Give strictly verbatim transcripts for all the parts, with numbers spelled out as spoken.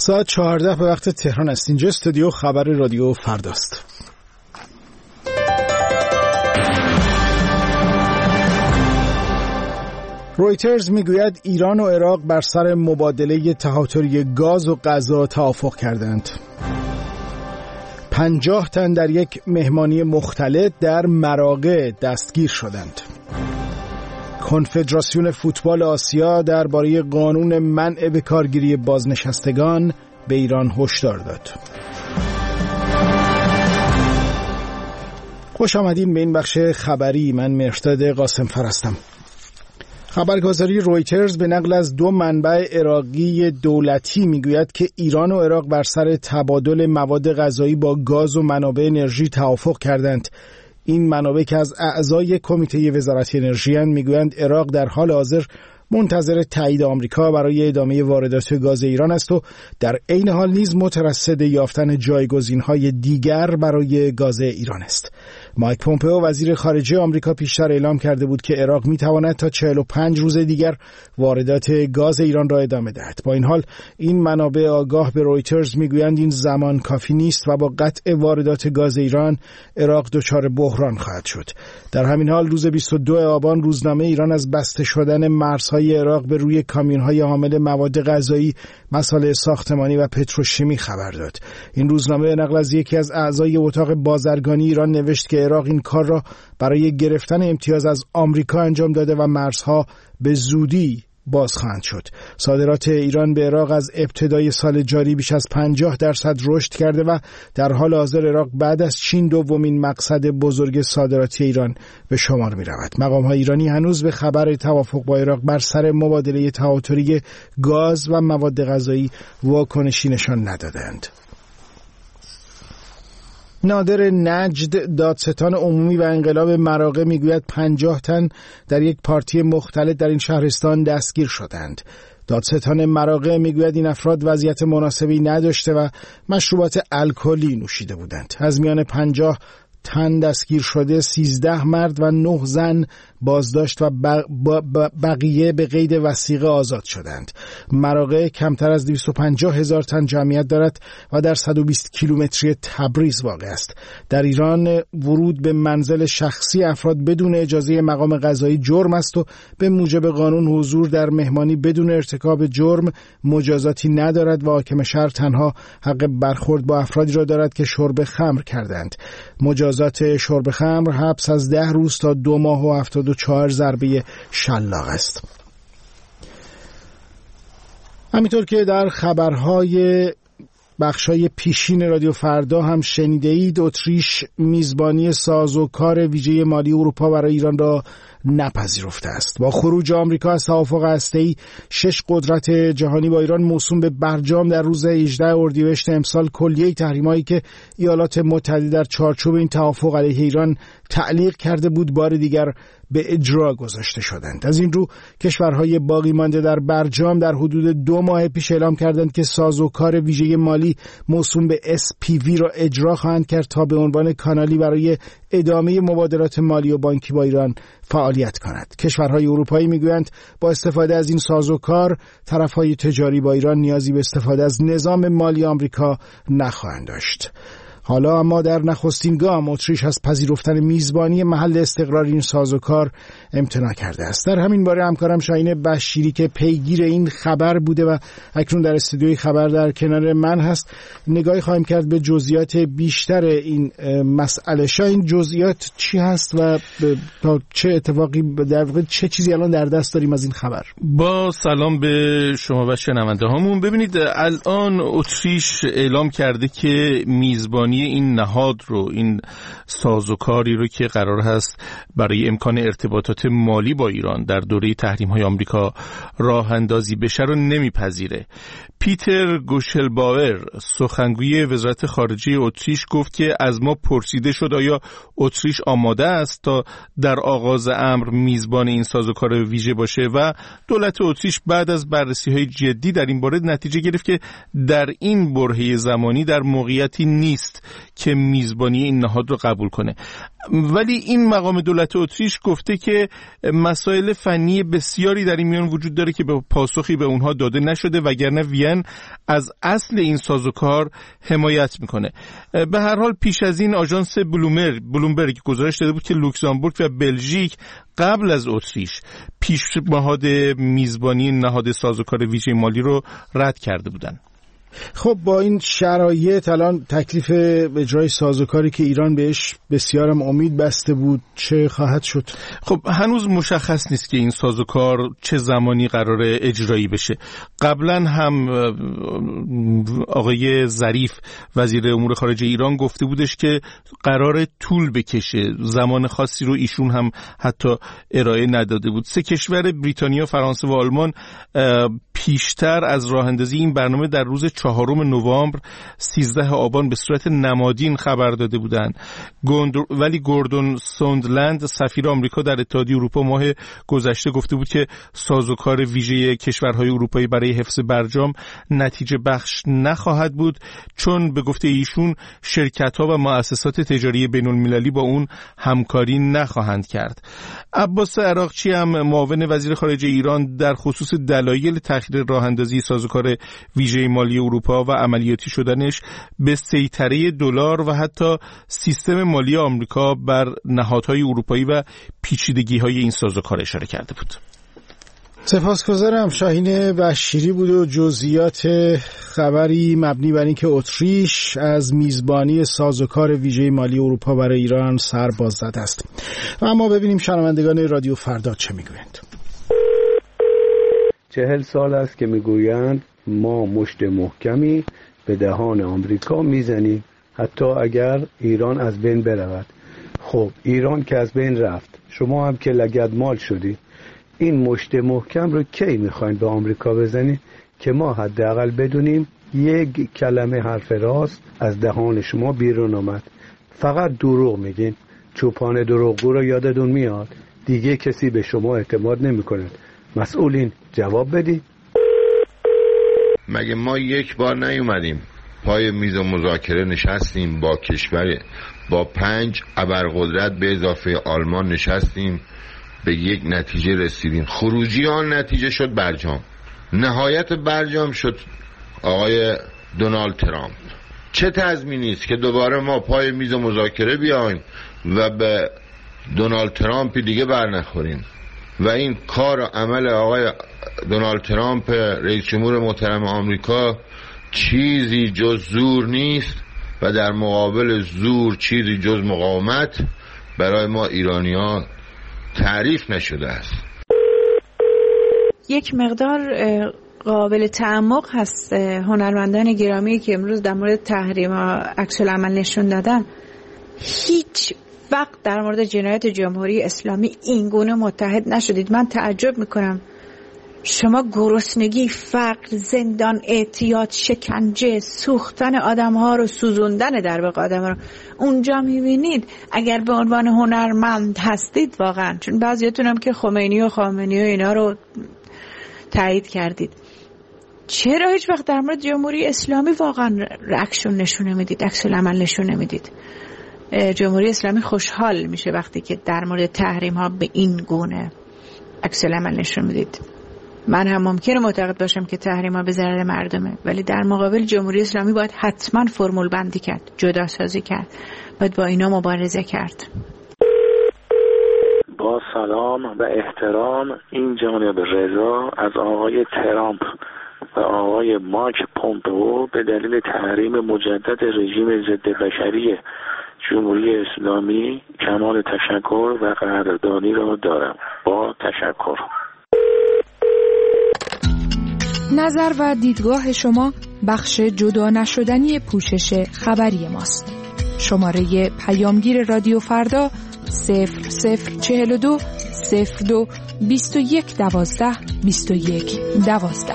ساعت چهارده به وقت تهران است. اینجا استودیو خبر رادیو فرداست. رویترز میگوید ایران و عراق بر سر مبادله تهاتری گاز و غذا توافق کردند. پنجاه تن در یک مهمانی مختلط در مراغه دستگیر شدند. کنفدراسیون فوتبال آسیا درباره قانون منع به کارگیری بازنشستگان به ایران هشدار داد. خوش آمدین به این بخش خبری. من مهرداد قاسمفر هستم. خبرگزاری رویترز به نقل از دو منبع عراقی دولتی میگوید که ایران و عراق بر سر تبادل مواد غذایی با گاز و منابع انرژی توافق کردند. این منابع که از اعضای کمیته وزارت انرژی اند میگویند عراق در حال حاضر منتظر تایید آمریکا برای ادامه واردات گاز ایران است و در عین حال نیز مترصد یافتن جایگزین‌های دیگر برای گاز ایران است. مایک پومپئو وزیر خارجه آمریکا پیشتر اعلام کرده بود که عراق می‌تواند تا چهل و پنج روز دیگر واردات گاز ایران را ادامه دهد. با این حال این منابع آگاه به رویترز میگویند این زمان کافی نیست و با قطع واردات گاز ایران عراق دچار بحران خواهد شد. در همین حال روز بیست و دوم آبان روزنامه ایران از بسته شدن مرزهای عراق به روی کامیون‌های حامل مواد غذایی، مصالح ساختمانی و پتروشیمی خبر داد. این روزنامه نقل از یکی از اعضای اتاق بازرگانی ایران نوشت که عراق این کار را برای گرفتن امتیاز از آمریکا انجام داده و مرزها به زودی باز خواهند شد. صادرات ایران به عراق از ابتدای سال جاری بیش از پنجاه درصد رشد کرده و در حال حاضر عراق بعد از چین دومین مقصد بزرگ صادراتی ایران به شمار می رود. مقام‌های ایرانی هنوز به خبر توافق با عراق بر سر مبادله تهاتری گاز و مواد غذایی واکنشی نشان ندادند. نادر نجد، دادستان عمومی و انقلاب مراغه میگوید پنجاه تن در یک پارتی مختلط در این شهرستان دستگیر شدند. دادستان مراغه میگوید این افراد وضعیت مناسبی نداشته و مشروبات الکلی نوشیده بودند. از میان پنجاه تن دستگیر شده سیزده مرد و نه زن بازداشت و بقیه به قید وثیقه آزاد شدند. مراغه کمتر از دویست و پنجاه هزار تن جمعیت دارد و در صد و بیست کیلومتری تبریز واقع است. در ایران ورود به منزل شخصی افراد بدون اجازه مقام قضایی جرم است و به موجب قانون حضور در مهمانی بدون ارتکاب جرم مجازاتی ندارد و حاکم شهر تنها حق برخورد با افرادی را دارد که شرب خمر کردند. مجازات شرب خمر حبس از ده روز تا دو ماه و هفتاد و چهار ضربه شلاق است. همینطور که در خبرهای بخشای پیشین رادیو فردا هم شنیده اید، اتریش میزبانی سازوکار ویژه مالی اروپا برای ایران را نپذیرفته است. با خروج آمریکا از توافق هسته‌ای، شش قدرت جهانی با ایران موسوم به برجام در روز هجدهم اردیبهشت امسال کلیه تحریم‌هایی که ایالات متحده در چارچوب این توافق علیه ایران تعلیق کرده بود بار دیگر به اجرا گذاشته شدند. از این رو کشورهای باقی مانده در برجام در حدود دو ماه پیش اعلام کردند که سازوکار ویژه مالی موسوم به اس پی وی را اجرا خواهند کرد تا به عنوان کانالی برای ادامه مبادلات مالی و بانکی با ایران فعالیت کند. کشورهای اروپایی میگویند با استفاده از این سازوکار طرفهای تجاری با ایران نیازی به استفاده از نظام مالی آمریکا نخواهند داشت. حالا اما در نخستین گام اتریش از پذیرفتن میزبانی محل استقرار این سازوکار امتناع کرده است. در همین باره همکارم شاهین بشیری که پیگیر این خبر بوده و اکنون در استودیوی خبر در کنار من هست نگاهی خواهیم کرد به جزئیات بیشتر این مسئله. شاهین، جزئیات چی هست و تا چه اتفاقی در واقع چه چیزی الان در دست داریم از این خبر؟ با سلام به شما و شنونده هامون. ببینید الان اتریش اعلام کرده که میزبانی این نهاد رو، این سازوکاری رو که قرار هست برای امکان ارتباطات مالی با ایران در دوره تحریم‌های آمریکا راه اندازی بشه رو نمیپذیره. پیتر گوشلباور، سخنگوی وزارت خارجه اتریش، گفت که از ما پرسیده شد آیا اتریش آماده است تا در آغاز امر میزبان این سازوکار ویژه باشه و دولت اتریش بعد از بررسی‌های جدی در این باره نتیجه گرفت که در این برهه زمانی در موقعیتی نیست نیست که میزبانی این نهاد رو قبول کنه. ولی این مقام دولت اتریش گفته که مسائل فنی بسیاری در این میان وجود داره که به پاسخی به اونها داده نشده، وگرنه وین از اصل این سازوکار حمایت میکنه. به هر حال پیش از این آژانس بلومبرگ بلومبرگ گزارش داده بود که لوکزامبورگ و بلژیک قبل از اتریش پیشنهاد میزبانی نهاد سازوکار ویژه مالی رو رد کرده بودن. خب با این شرایط الان تکلیف اجرای سازوکاری که ایران بهش بسیارم امید بسته بود چه خواهد شد؟ خب هنوز مشخص نیست که این سازوکار چه زمانی قراره اجرایی بشه. قبلا هم آقای ظریف وزیر امور خارجه ایران گفته بودش که قراره طول بکشه، زمان خاصی رو ایشون هم حتی ارائه نداده بود. سه کشور بریتانیا، فرانسه و آلمان پیشتر از راه اندازی این برنامه در روز چهارم نوامبر سیزده آبان به صورت نمادین خبر داده بودند. ولی گوردون سوندلند سفیر آمریکا در اتحادیه اروپا ماه گذشته گفته بود که سازوکار ویژه کشورهای اروپایی برای حفظ برجام نتیجه بخش نخواهد بود، چون به گفته ایشون شرکت‌ها و مؤسسات تجاری بین‌المللی با اون همکاری نخواهند کرد. عباس عراقچی هم معاون وزیر خارجه ایران در خصوص دلایل تأخیر راه اندازی سازوکار ویژه مالی اروپا و عملیاتی شدنش به سیطره دلار و حتی سیستم مالی آمریکا بر نهادهای اروپایی و پیچیدگی‌های این سازوکار اشاره کرده بود. سپاسگزارم. شاهین بشیری بود و جزئیات خبری مبنی بر اینکه اتریش از میزبانی سازوکار ویژه مالی اروپا برای ایران سر باز زده است. و اما ببینیم شنوندگان رادیو فردا چه میگویند. چهل سال است که میگویند ما مشت محکمی به دهان آمریکا میزنیم حتی اگر ایران از بین برود. خب ایران که از بین رفت، شما هم که لگدمال شدی، این مشت محکم رو کی میخواین به آمریکا بزنید که ما حداقل بدونیم یک کلمه حرف راست از دهان شما بیرون آمد؟ فقط دروغ میگین. چوپان دروغگو رو یادتون میاد؟ دیگه کسی به شما اعتماد نمیکنه. مسئولین جواب بدید. مگه ما یک بار نیومدیم پای میز مذاکره نشستیم با کشور با پنج ابرقدرت به اضافه آلمان نشستیم به یک نتیجه رسیدیم؟ خروجی آن نتیجه شد برجام. نهایت برجام شد آقای دونالد ترامپ. چه تضمینی است که دوباره ما پای میز مذاکره بیایم و به دونالد ترامپ دیگه برنخوریم؟ و این کار و عمل آقای دونالد ترامپ رئیس جمهور محترم آمریکا چیزی جز زور نیست و در مقابل زور چیزی جز مقاومت برای ما ایرانیان تعریف نشده است. یک مقدار قابل تعمق هست هنرمندان گرامی که امروز در مورد تحریم عکس العمل نشون دادن. هیچ وقت در مورد جنایت جمهوری اسلامی این گونه متحد نشدید. من تعجب میکنم. شما گرسنگی، فقر، زندان، اعتیاد، شکنجه، سوختن آدم ها رو، سوزوندن در واقع آدم ها رو اونجا میبینید. اگر به عنوان هنرمند هستید واقعا، چون بعضیاتون هم که خمینی و خامنه‌ای و اینا رو تایید کردید، چرا هیچ وقت در مورد جمهوری اسلامی واقعا ریاکشن نشون نمیدید، عکس العمل نشون نمیدید؟ جمهوری اسلامی خوشحال میشه وقتی که در مورد تحریم ها به این گونه عکس العمل نشون میدید. من هم ممکنه معتقد باشم که تحریم ها به ضرر مردمه، ولی در مقابل جمهوری اسلامی باید حتما فرمول بندی کرد، جدا سازی کرد، باید با اینا مبارزه کرد. با سلام و احترام، این جانب رضا از آقای ترامپ و آقای مایک پومپئو به دلیل تحریم مجدد رژیم ضد بشری جمهوری اسلامی کمال تشکر و قدردانی را دارم. با تشکر. نظر و دیدگاه شما بخش جدا نشدنی پوشش خبری ماست. شماره پیامگیر رادیو فردا صفر صفر چهل و دو صفر دو بیست و یک دوازده بیست و یک دوازده.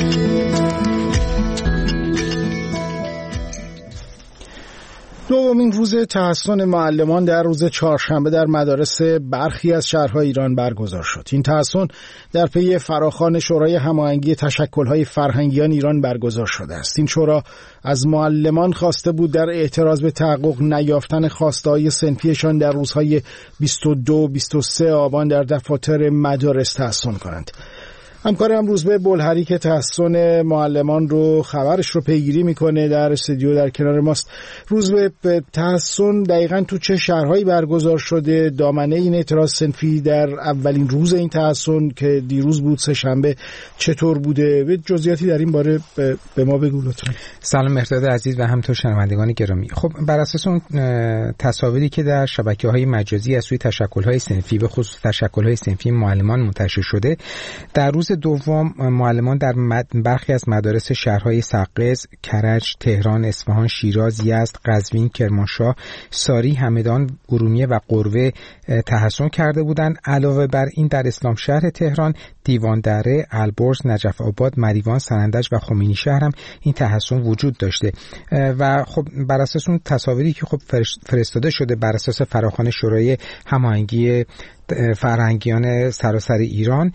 دومین این روز تحسن معلمان در روز چهارشنبه در مدارس برخی از شهرهای ایران برگزار شد. این تحسن در پی فراخوان شورای هماهنگی تشکل‌های فرهنگیان ایران برگزار شده است. این شورا از معلمان خواسته بود در اعتراض به تحقق نیافتن خواسته‌های صنفیشان در روزهای بیست و دو بیست و سه آبان در دفاتر مدارس تحسن کنند. همکارم روزبه بلهری که تحسن معلمان رو خبرش رو پیگیری میکنه در استودیو در کنار ماست. روزبه، تحسن دقیقاً تو چه شهرهایی برگزار شده؟ دامنه این اعتراض صنفی در اولین روز این تحسن که دیروز بود سه شنبه چطور بوده؟ به جزئیاتی در این باره به ما بگو لطفاً. سلام مهرداد عزیز و همینطور شنوندگان گرامی. خب بر اساس اون تصاویری که در شبکه‌های مجازی از سوی تشکل‌های صنفی به خصوص تشکل‌های صنفی معلمان منتشر شده، در روز دوم معلمان در برخی از مدارس شهرهای سقز، کرج، تهران، اصفهان، شیراز، یزد، قزوین، کرمانشاه، ساری، همدان، ارومیه و قروه تحسن کرده بودند. علاوه بر این در اسلام شهر تهران، دیواندره، البرز، نجف آباد، مریوان، سنندج و خمینی شهر هم این تحسن وجود داشته و خب بر اساس اون تصاویری که خب فرستاده شده بر اساس فراخوان شورای هماهنگی فرهنگیان سراسر ایران،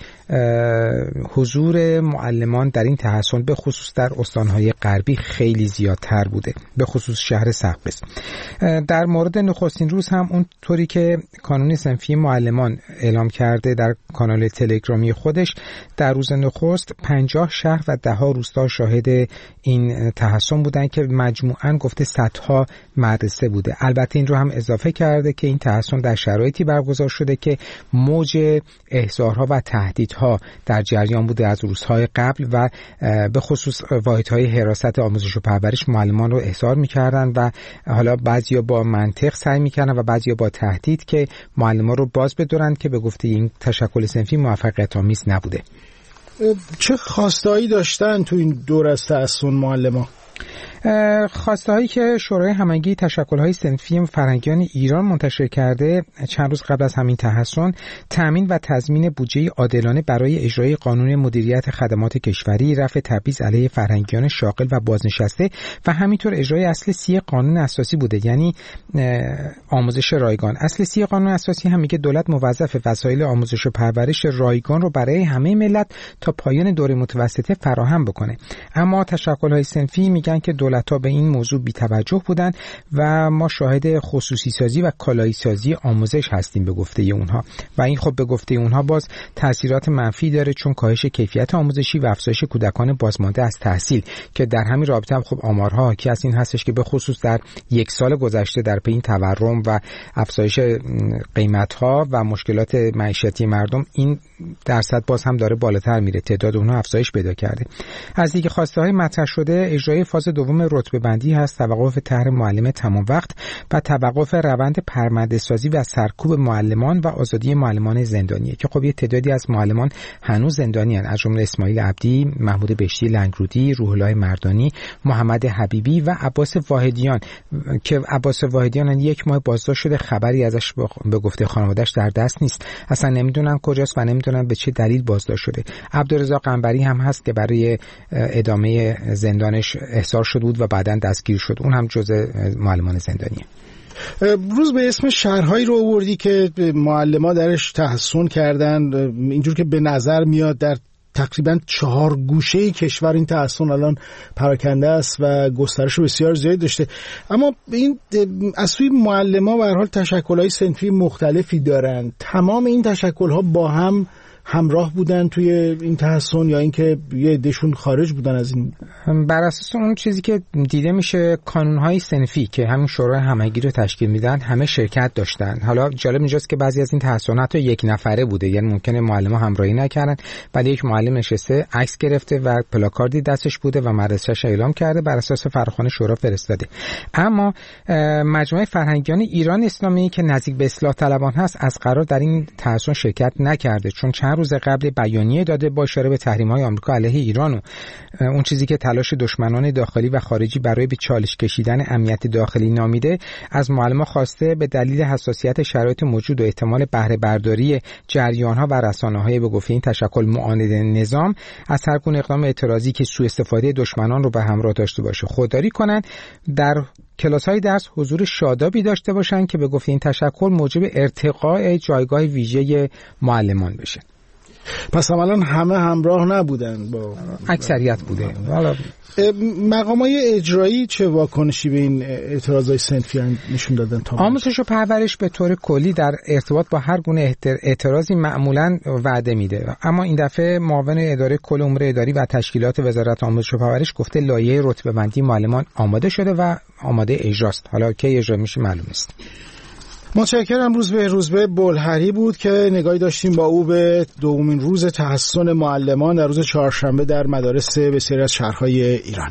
حضور معلمان در این تحسن به خصوص در استانهای غربی خیلی زیادتر بوده، به خصوص شهر سقز. در مورد نخستین روز هم اون طوری که کانون صنفی معلمان اعلام کرده در کانال تلگرامی خودش، در روز نخست پنجاه شهر و ده ها روستا شاهد این تحسن بودن که مجموعاً گفته صدها مدرسه بوده. البته این رو هم اضافه کرده که این تحسن در شرایطی برگزار شده که موج احضارها و تهدیدها در جریان بوده از روزهای قبل و به خصوص واحدهای حراست آموزش و پرورش معلمان رو احضار می‌کردن و حالا بعضیا با منطق سعی می‌کردن و بعضیا با تهدید که معلمان رو باز بدارن که به گفته این تشکل صنفی موفقیت آمیز نبوده. چه خواستهایی داشتن تو این دور از تحسن معلمان؟ خواسته هایی که شورای هماهنگی تشکل‌های صنفی فرهنگیان ایران منتشر کرده چند روز قبل از همین تحسن، تامین و تضمین بودجه عادلانه برای اجرای قانون مدیریت خدمات کشوری، رفع تبعیض علیه فرهنگیان شاغل و بازنشسته و همینطور اجرای اصل سی قانون اساسی بوده، یعنی آموزش رایگان. اصل سی قانون اساسی هم میگه دولت موظف وسایل آموزش و پرورش رایگان رو برای همه ملت تا پایان دوره متوسطه فراهم بکنه. اما تشکل‌های صنفی میگن که دولت تا به این موضوع بی توجه بودن و ما شاهد خصوصی سازی و کالایی سازی آموزش هستیم به گفته اونها و این خب به گفته اونها باز تاثیرات منفی داره، چون کاهش کیفیت آموزشی و افزایش کودکان بازمانده از تحصیل که در همین رابطه هم خب آمارها حاکی از این هستش که به خصوص در یک سال گذشته در پی این تورم و افزایش قیمت‌ها و مشکلات معیشتی مردم این درصد باز هم داره بالاتر میره، تعداد اونها افزایش پیدا کرده. از دیگه خواسته‌های مطرح شده اجرای فاز دوم رتبه بندی هست، توقف طرح معلم تمام وقت و توقف روند پرونده سازی و سرکوب معلمان و آزادی معلمان زندانیه که خب یه تعدادی از معلمان هنوز زندانی هستند، از جمله اسماعیل عبدی، محمود بهشتی لنگرودی، روح الله مردانی، محمد حبیبی و عباس واحدیان که عباس واحدیان یک ماه بازداشت شده، خبری ازش به گفته خانواده‌اش در دست نیست، اصلا نمیدونن کجاست و نمیدونن به چه دلیل بازداشت شده. عبدالرضا قنبری هم هست که برای ادامه زندانش احضار شده بود و بعداً دستگیر شد، اون هم جزء معلمان زندانیه. روز به اسم شهرهایی رو آوردی که معلمان درش تحسن کردن، اینجور که به نظر میاد در تقریبا چهار گوشه کشور این تحسن الان پراکنده است و گسترش بسیار زیاد داشته. اما این از سوی معلمان به هر حال تشکل‌های صنفی مختلفی دارن، تمام این تشکل‌ها با هم همراه بودن توی این تحسن یا اینکه یه عده‌شون خارج بودن از این؟ بر اساس اون چیزی که دیده میشه کانون‌های صنفی که همین شورای هماهنگی رو تشکیل میدن همه شرکت داشتن. حالا جالب اینجاست که بعضی از این تحسنات یک نفره بوده، یعنی ممکنه معلم‌ها همراهی نکردن، ولی یک معلم نشسته عکس گرفته و پلاکاردی دستش بوده و مدرسه‌اش اعلام کرده، بر اساس فراخوان شورا فرستاده. اما مجموعه فرهنگیان ایران اسلامی که نزدیک به اصلاح طلبان هست از قرار در این تحسن شرکت نکرده، چون چند روز قبل بیانیه داده با اشاره به تحریم‌های آمریکا علیه ایران و اون چیزی که تلاش دشمنان داخلی و خارجی برای به چالش کشیدن امنیت داخلی نامیده، از معلمان خواسته به دلیل حساسیت شرایط موجود و احتمال بهره برداری جریان‌ها و رسانه‌های به گفته این تشکل معاند نظام از هر گونه اقدام اعتراضی که سوء استفاده دشمنان رو به همراه داشته باشه خودداری کنند. در کلاس‌های درس حضور شادابی داشته باشن که به گفته این تشکل موجب ارتقاء جایگاه ویژه معلمان بشه. پس عملاً همه همراه نبودن با اکثریت بوده. حالا مقامات اجرایی چه واکنشی به این اعتراضای صنفی نشون دادن؟ تا آموزش و پرورش به طور کلی در ارتباط با هر گونه اعتراضی معمولاً وعده میده، اما این دفعه معاون اداره کل امور اداری و تشکیلات وزارت آموزش و پرورش گفته لایحه رتبه‌بندی معلمان آماده شده و آماده اجراست. حالا کی اجرا میشه معلوم نیست. متشکرم. روز به روزبه بلحری بود که نگاهی داشتیم با او به دومین روز تحسن معلمان در روز چهارشنبه در مدارس بسیاری از شهرهای ایران.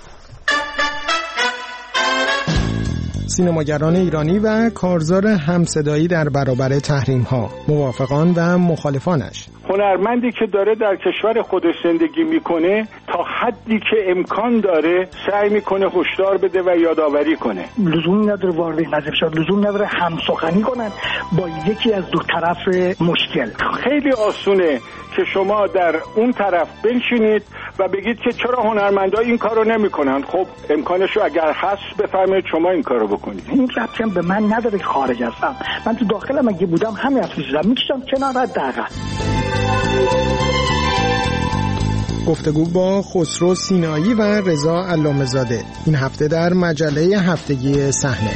سینماگران ایرانی و کارزار همصدایی در برابر تحریم‌ها، موافقان و مخالفانش. هنرمندی که داره در کشور خودش زندگی میکنه تا حدی که امکان داره سعی میکنه هشدار بده و یادآوری کنه. لزومی نداره وارد این قضیه بشه، لزوم نداره همسخنی کنن با یکی از دو طرف مشکل. خیلی آسونه که شما در اون طرف بنشینید و بگید که چرا هنرمندا این کارو نمیکنن. خب امکانشو اگر هست بفرمایید شما این کارو بکنید. این ربطی هم به من نداره که خارج هستم. من تو داخلم اگه بودم همین حرفو می‌کشم کنار حداقل. گفتگو با خسرو سینایی و رضا علامه‌زاده این هفته در مجله هفتگی صحنه.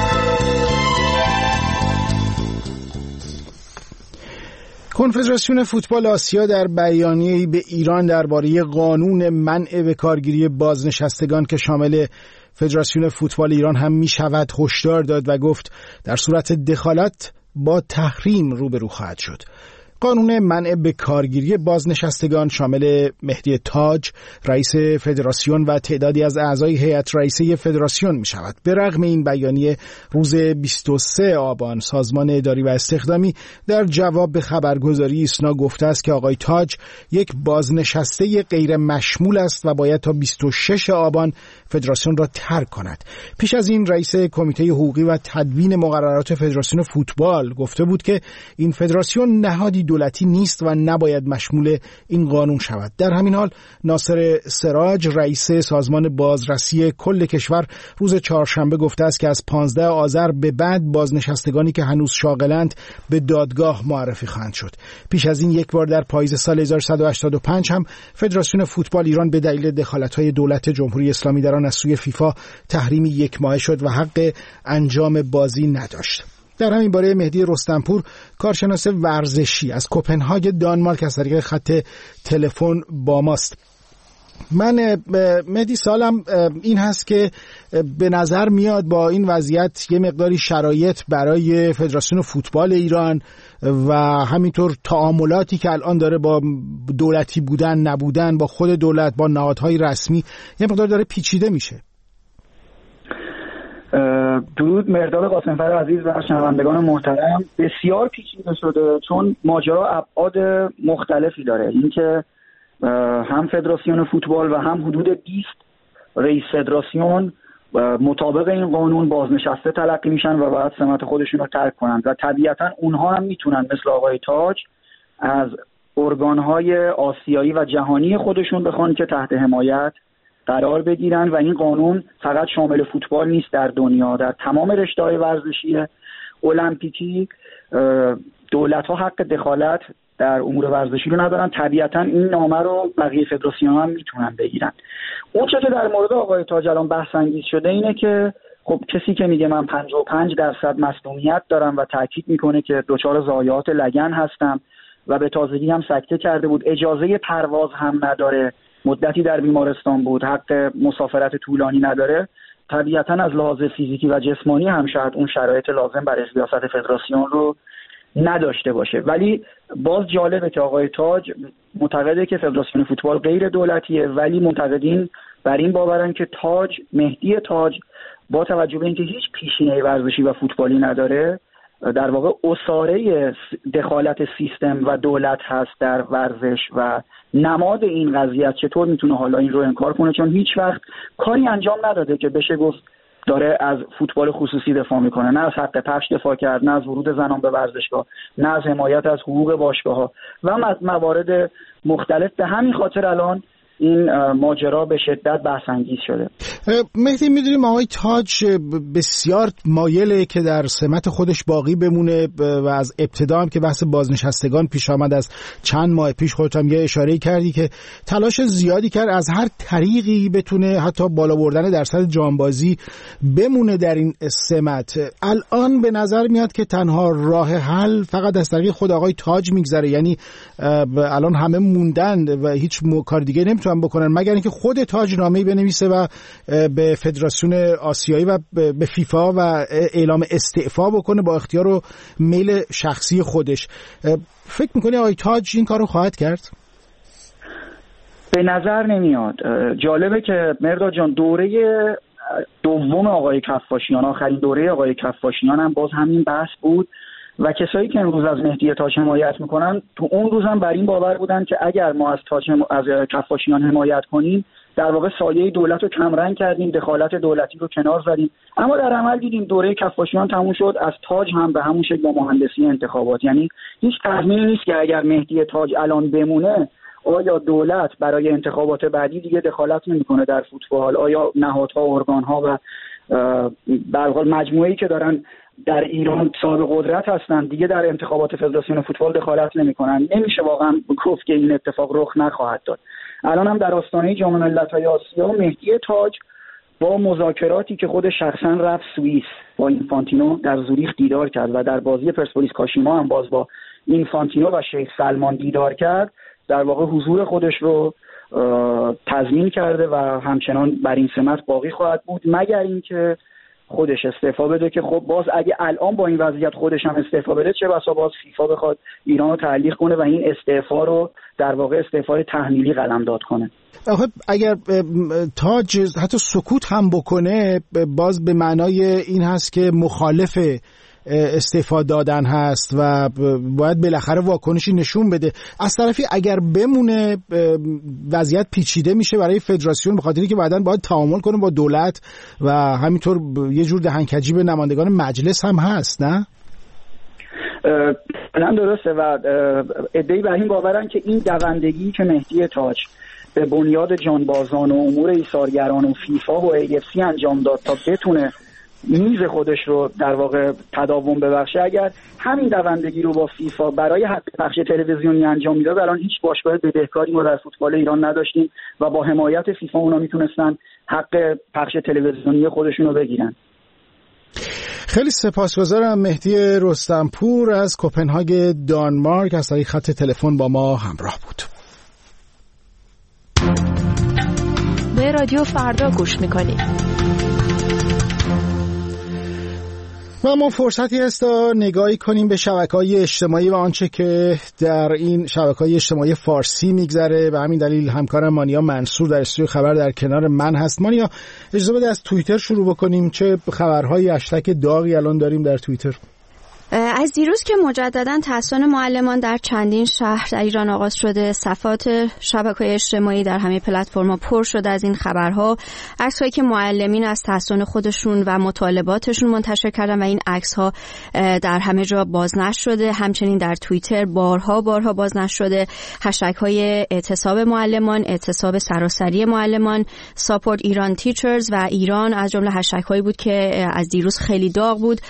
کنفدراسیون فوتبال آسیا در بیانیه‌ای به ایران درباره قانون منع به کارگیری بازنشستگان که شامل فدراسیون فوتبال ایران هم می شود هشدار داد و گفت در صورت دخالت با تحریم روبرو خواهد شد. قانون منع به کارگیری بازنشستگان شامل مهدی تاج رئیس فدراسیون و تعدادی از اعضای هیئت رئیسه فدراسیون می شود. به رغم این بیانیه روز بیست و سوم آبان سازمان اداری و استخدامی در جواب به خبرگزاری ایسنا گفته است که آقای تاج یک بازنشسته غیر مشمول است و باید تا بیست و ششم آبان فدراسیون را ترک کند. پیش از این رئیس کمیته حقوقی و تدوین مقررات فدراسیون فوتبال گفته بود که این فدراسیون نهادی دولتی نیست و نباید مشمول این قانون شود. در همین حال ناصر سراج رئیس سازمان بازرسی کل کشور روز چهارشنبه گفته است که از پانزدهم آذر به بعد بازنشستگانی که هنوز شاغلند به دادگاه معرفی خواهند شد. پیش از این یک بار در پاییز سال هزار و سیصد و هشتاد و پنج هم فدراسیون فوتبال ایران به دلیل دخالت‌های دولت جمهوری اسلامی در آن از سوی فیفا تحریمی یک ماهه شد و حق انجام بازی نداشت. در همین باره مهدی رستمپور کارشناس ورزشی از کوپنهاگ دانمارک از طریق خط تلفن با ماست. من مهدی سالم این هست که به نظر میاد با این وضعیت یه مقداری شرایط برای فدراسیون فوتبال ایران و همینطور تعاملاتی که الان داره با دولتی بودن نبودن با خود دولت با نهادهای رسمی یه مقدار داره پیچیده میشه. درود مرداد قاسمفر عزیز و شنوندگان محترم. بسیار پیچیده شده چون ماجرا ابعاد مختلفی داره. اینکه هم فدراسیون فوتبال و هم حدود بیست رئیس فدراسیون مطابق این قانون بازنشسته تلقی میشن و باید سمت خودشون رو ترک کنن و طبیعتا اونها هم میتونن مثل آقای تاج از ارگانهای آسیایی و جهانی خودشون بخوان که تحت حمایت قرار بگیرن و این قانون فقط شامل فوتبال نیست، در دنیا در تمام رشته‌های ورزشی المپیکی دولت‌ها حق دخالت در امور ورزشی رو ندارن. طبیعتا این نامه رو بقیه فدراسیون هم میتونن بگیرن. اون چه که در مورد آقای تاج الان بحث انگیز شده اینه که خب کسی که میگه من پنجاه و پنج درصد مصدومیت دارم و تاکید میکنه که دچار ضایعات لگن هستم و به تازگی هم سکته کرده بود، اجازه پرواز هم نداره، مدتی در بیمارستان بود، حق مسافرت طولانی نداره، طبیعتا از لحاظ فیزیکی و جسمانی هم شاید اون شرایط لازم برای ریاست فدراسیون رو نداشته باشه. ولی باز جالبه که آقای تاج معتقده که فدراسیون فوتبال غیر دولتیه، ولی معتقدین بر این باورن که تاج مهدی تاج با توجه به اینکه هیچ پیشینه ورزشی و فوتبالی نداره در واقع اساره دخالت سیستم و دولت هست در ورزش و نماد این قضیه چطور میتونه حالا این رو انکار کنه، چون هیچ وقت کاری انجام نداده که بشه گفت داره از فوتبال خصوصی دفاع میکنه، نه از حق پخش دفاع کرد، نه از ورود زنان به ورزشگاه، نه از حمایت از حقوق باشگاه‌ها و از موارد مختلف. به همین خاطر الان این ماجرا به شدت بحث انگیز شده. مهدی میدونیم آقای تاج بسیار مایله که در سمت خودش باقی بمونه و از ابتدا هم که بحث بازنشستگان پیش آمد از چند ماه پیش خودت هم یه اشاره کردی که تلاش زیادی کرد از هر طریقی بتونه حتی بالا بردن درصد جانبازی بمونه در این سمت. الان به نظر میاد که تنها راه حل فقط از طریق خود آقای تاج میگذره، یعنی الان همه موندن و هیچ کار دیگه نمیتونن بکنن مگر اینکه خود تاج نامه‌ای بنویسه و به فدراسیون آسیایی و به فیفا و اعلام استعفا بکنه با اختیار و میل شخصی خودش. فکر میکنی آقای تاج این کارو خواهد کرد؟ به نظر نمیاد. جالبه که مرداد جان دوره دوم آقای کفاشیان، آخرین دوره آقای کفاشیان هم باز همین بحث بود و کسایی که امروز از مهدی تاج حمایت میکنن تو اون روز هم بر این باور بودن که اگر ما از تاج هم... از کفاشیان حمایت کنیم در واقع سایه دولت رو کمرنگ کردیم، دخالت دولتی رو کنار زدیم. اما در عمل دیدیم دوره کفاشیان تموم شد، از تاج هم به همون شکل با مهندسی انتخابات. یعنی هیچ تضمینی نیست که اگر مهدی تاج الان بمونه آیا دولت برای انتخابات بعدی دیگه دخالت نمیکنه در فوتبال، آیا نهادها و ارگانها و به هر حال مجموعه‌ای که دارن در ایران صاحب قدرت هستن دیگه در انتخابات فدراسیون فوتبال دخالت نمیکنن. نمیشه واقعا گفت که این اتفاق رخ نخواهد داد. الان هم در آستانه جام ملت‌های آسیا مهدی تاج با مذاکراتی که خود شخصا رفت سوئیس با اینفانتینو در زوریخ دیدار کرد و در بازی پرسپولیس کاشیما هم باز با اینفانتینو و شیخ سلمان دیدار کرد، در واقع حضور خودش رو تضمین کرده و همچنان بر این سمت باقی خواهد بود مگر اینکه خودش استعفا بده که خب باز اگه الان با این وضعیت خودش هم استعفا بده چه بسا باز فیفا بخواد ایران رو تعلیق کنه و این استعفا رو در واقع استعفای تحمیلی قلمداد کنه. آخه اگر تاج حتی سکوت هم بکنه باز به معنای این هست که مخالف استعفا دادن هست و باید بالاخره واکنشی نشون بده. از طرفی اگر بمونه وضعیت پیچیده میشه برای فدراسیون به خاطری که بعداً باید تعامل کنه با دولت و همینطور یه جور دهنکجی به نمایندگان مجلس هم هست. نه؟ نه درسته و ادعی بر این باورن که این دوندگی که مهدی تاج به بنیاد جانبازان و امور ایثارگران و فیفا و ای اف سی انجام داد تا بتونه میز خودش رو در واقع تداوم ببخشه، اگر همین دوندگی رو با فیفا برای حق پخش تلویزیونی انجام میداد الان هیچ باشگاه بدهکاری ما در فوتبال ایران نداشتیم و با حمایت فیفا اونا میتونستن حق پخش تلویزیونی خودشون رو بگیرن. خیلی سپاسگزارم. مهدی رستمپور از کوپنهاگ دانمارک از طریق خط تلفن با ما همراه بود. به رادیو فردا گوش میکنید. و ما فرصتی هست تا نگاهی کنیم به شبکه‌های اجتماعی و آنچه که در این شبکه‌های اجتماعی فارسی میگذره. به همین دلیل همکارم مانیا منصور در استودیو خبر در کنار من هست. مانیا اجازه بده از توییتر شروع بکنیم. چه خبرهای هشتگ داغی الان داریم در توییتر؟ از دیروز که مجددا تحسن معلمان در چندین شهر در ایران آغاز شده، صفحات شبکه‌های اجتماعی در همه پلتفرم‌ها پر شده از این خبرها. عکس‌هایی که معلمین از تحسن خودشون و مطالباتشون منتشر کردن و این عکس‌ها در همه جا بازنشر شده. همچنین در توییتر بارها بارها بازنشر شده. هشتگ‌های اعتصاب معلمان، اعتصاب سراسری معلمان، ساپورت ایران تیچرز و ایران از جمله هشتگ‌هایی بود که از دیروز خیلی داغ بود.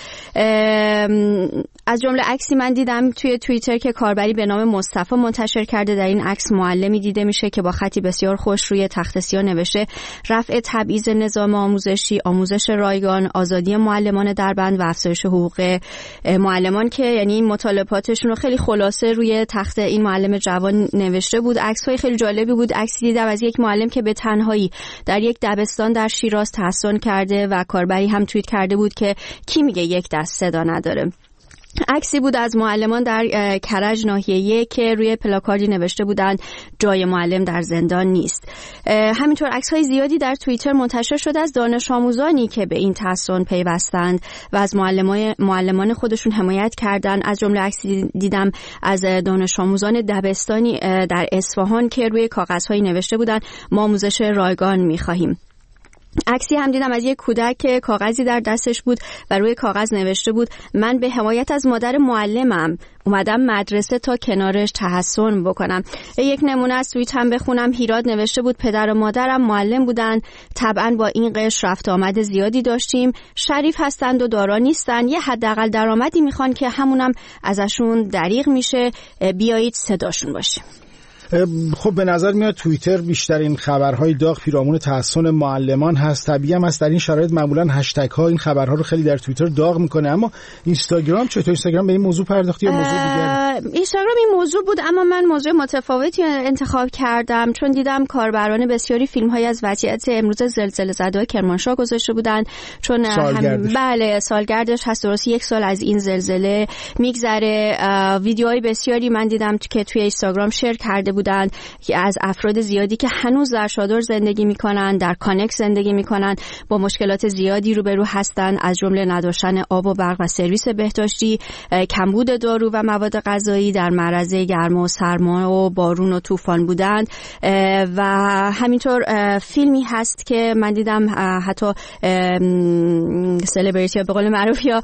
از جمله عکسی من دیدم توی توییتر که کاربری به نام مصطفی منتشر کرده. در این عکس معلمی دیده میشه که با خطی بسیار خوش روی تخت سیاه نوشته رفع تبعیض نظام آموزشی، آموزش رایگان، آزادی معلمان دربند و افزایش حقوق معلمان، که یعنی مطالباتشون رو خیلی خلاصه روی تخت این معلم جوان نوشته بود. عکس‌های خیلی جالبی بود. عکسی دیدم از یک معلم که به تنهایی در یک دبستان در شیراز تحسن کرده و کاربری هم توییت کرده بود که کی میگه یک دست صدا نداره. عکسی بود از معلمان در کرج ناحیه یک که روی پلاکاردی نوشته بودند جای معلم در زندان نیست. همینطور عکس‌های زیادی در توییتر منتشر شده از دانش آموزانی که به این تحسن پیوستند و از معلمان معلمان خودشون حمایت کردند. از جمله عکسی دیدم از دانش آموزان دبستانی در اصفهان که روی کاغذهایی نوشته بودند ما آموزش رایگان می‌خواهیم. عکسی هم دیدم از یک کودک که کاغذی در دستش بود و روی کاغذ نوشته بود من به حمایت از مادر معلمم اومدم مدرسه تا کنارش تحسن بکنم. یک نمونه از توییت هم بخونم. هیراد نوشته بود پدر و مادرم معلم بودن، طبعا با این قشر رفت آمد زیادی داشتیم، شریف هستند و دارا نیستن، یه حداقل درآمدی میخوان که همونم ازشون دریغ میشه، بیایید صداشون باشیم. خب به نظر میاد توییتر بیشترین خبرهای داغ پیرامون تحسن معلمان هست. طبیعی هم است در این شرایط معمولا هشتگ ها این خبرها رو خیلی در توییتر داغ میکنه. اما اینستاگرام چطور؟ اینستاگرام به این موضوع پرداختی یا موضوع دیگر؟ اینستاگرام این موضوع بود اما من موضوع متفاوتی انتخاب کردم چون دیدم کاربران بسیاری فیلم های از وضعیت امروز زلزله زده کرمانشاه گذاشته بودن چون هم بله سالگردش هست، درست یک سال از این زلزله میگذره. ویدیوهای بسیاری من دیدم که توی اینستاگرام شیر کرده بودن از افراد زیادی که هنوز در شادر زندگی میکنن، در کانکس زندگی میکنن، با مشکلات زیادی روبرو هستن، از جمله نداشتن آب و برق و سرویس بهداشتی، کمبود دارو و مواد غذایی، در معرض گرما و سرما و بارون و طوفان بودند. و همینطور فیلمی هست که من دیدم حتی سلبریتی ها به قول معروف یا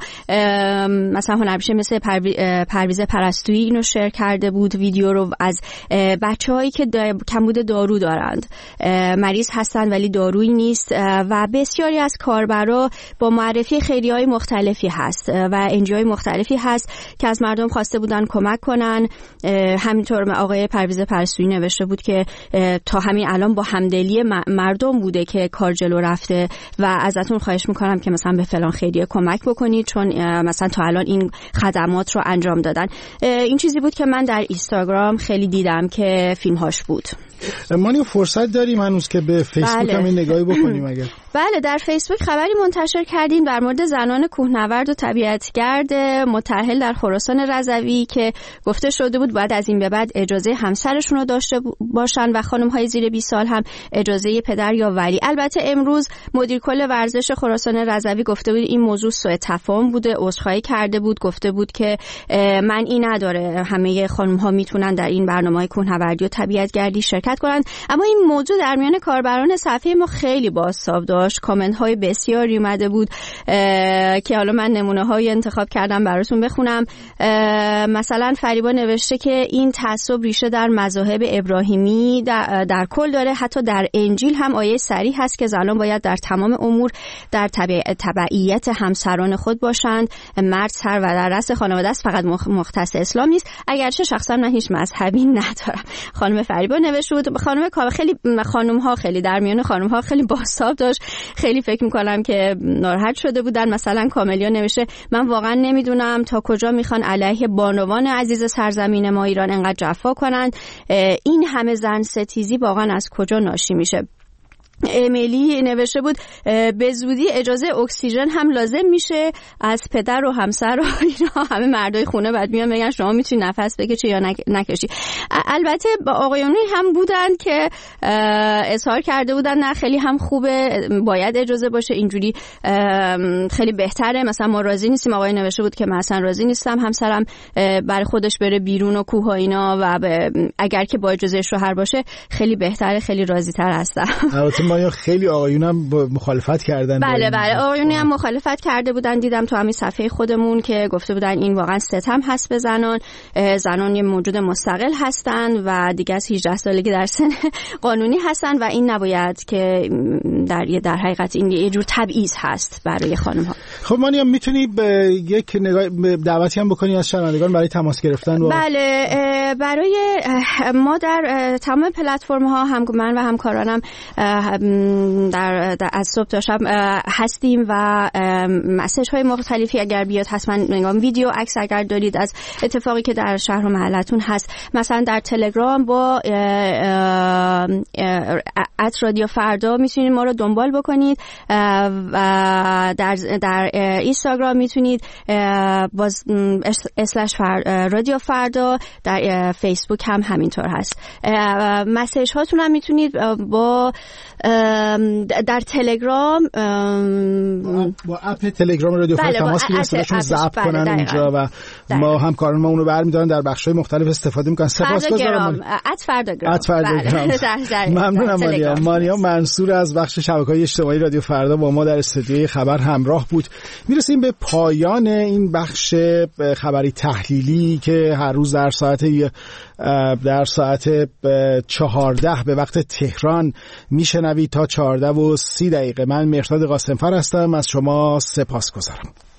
مثلا هنرپیشه مثل پرویز پرستویی اینو شیر کرده بود، ویدیو رو از بچه هایی که کمبود دارو دارند، مریض هستند ولی دارویی نیست و بسیاری از کاربرا با معرفی خیریه‌های مختلفی هست و انجیوهای مختلفی هست که از مردم خواسته بودن کمک کنن. همینطور آقای پرویز پرستویی نوشته بود که تا همین الان با همدلی مردم بوده که کار جلو رفته و ازتون خواهش میکنم که مثلا به فلان خیریه کمک بکنید چون مثلا تا الان این خدمات رو انجام دادن. این چیزی بود که من در اینستاگرام خیلی دیدم که فیلم‌هاش بود. ما فرصت داریم هنوز که به فیسبوک بله. هم این نگاهی بکنیم اگر؟ بله، در فیسبوک خبری منتشر کردیم در مورد زنان کوهنورد و طبیعتگرد متأهل در خراسان رضوی که گفته شده بود باید از این به بعد اجازه همسرشون رو داشته باشن و خانم‌های زیر بیست سال هم اجازه پدر یا ولی. البته امروز مدیر کل ورزش خراسان رضوی گفته بود این موضوع سوء تفاهم بوده، عذرخواهی کرده بود، گفته بود که معنی نداره همه خانم‌ها میتونن در این برنامه‌های کوهنوردی و طبیعتگردی شرکت کنند. اما این موضوع در میان کاربران صفحه ما خیلی بازتاب داشت، کامنت های بسیاری اومده بود که حالا من نمونه های انتخاب کردم براتون بخونم. مثلا فریبا نوشته که این تعصب ریشه در مذاهب ابراهیمی در, در کل داره، حتی در انجیل هم آیه صریح هست که زنان باید در تمام امور در تبعیت همسران خود باشند، مرد سر و در رأس خانواده است، فقط مختص اسلام نیست، اگرچه شخصا من هیچ مذهبی ندارم. خانم فریبا نوشته بود. خانم کاوه خیلی خانم ها خیلی در میان خانم ها خیلی بازتاب داشت، خیلی فکر میکنم که ناراحت شده بودن. مثلا کاملیا نوشته من واقعا نمیدونم تا کجا میخوان علیه بانوان عزیز سرزمین ما ایران انقدر جفا کنند، این همه زن ستیزی واقعا از کجا ناشی میشه. امیلی نوشته بود به زودی اجازه اکسیژن هم لازم میشه، از پدر و همسر و اینا همه مردای خونه بعد میان میگن شما میتونی نفس بکشی یا نکشی. البته با آقایونی هم بودن که اظهار کرده بودن نه خیلی هم خوبه، باید اجازه باشه، اینجوری خیلی بهتره، مثلا ما راضی نیستیم. آقای نوشته بود که من اصلا راضی نیستم همسرم برای خودش بره بیرون و کوه و اینا و اگر که با اجازه شوهر باشه خیلی بهتره، خیلی راضی تر هستم. ما یا خیلی آقایون هم مخالفت کردن. بله بله آقایونی هم مخالفت کرده بودن. دیدم تو همین صفحه خودمون که گفته بودن این واقعا ستم هست به زنان، زنان یه موجود مستقل هستن و دیگه از هجده سالگی در سن قانونی هستن و این نباید که در در حقیقت این یه جور تبعیض هست برای خانم ها. خب مانیا میتونی به یک نگاه دعوتی هم بکنی از شنوندگان برای تماس گرفتن؟ و بله برای ما در تمام پلتفرم ها هم من و همکارانم در, در از صبح تا شب هستیم و مسیج های مختلفی اگر بیاد حتما نگام ویدیو عکس اگر دارید از اتفاقی که در شهر و محلتون هست، مثلا در تلگرام با ات رادیو فردا میتونید ما رو دنبال بکنید و در در اینستاگرام میتونید باز اسلش رادیو فردا، در فیسبوک هم همینطور هست. مسیج هاتون هم میتونید با در تلگرام با اپ تلگرام رادیو فردا تماس بگیرید، صداشون ضبط کنن اونجا و ما همکاران ما اونو برمی‌دارن در بخش‌های مختلف استفاده می‌کنن. سپاسگزارم. ات فرداگرام. ات فرداگرام. ممنونم مانیا. مانیا منصور از بخش شبکه‌های اجتماعی رادیو فردا با ما در استودیوی خبر همراه بود. میرسیم به پایان این بخش خبری تحلیلی که هر روز در ساعت در ساعت چهارده به وقت تهران میشنوید تا چهارده و سی دقیقه. من مهرداد قاسمفر هستم، از شما سپاسگزارم.